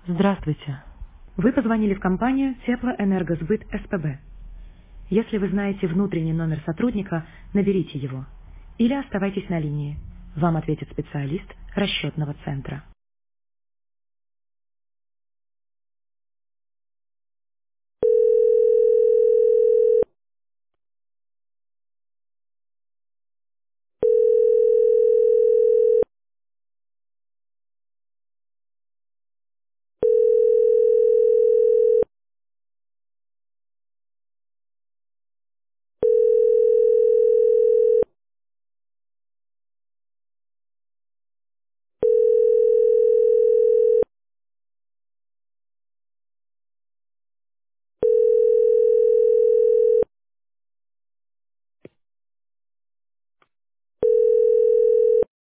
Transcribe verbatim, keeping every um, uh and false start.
Здравствуйте. Вы позвонили в компанию Теплоэнергосбыт СПБ. Если вы знаете внутренний номер сотрудника, наберите его. Или оставайтесь на линии. Вам ответит специалист расчетного центра.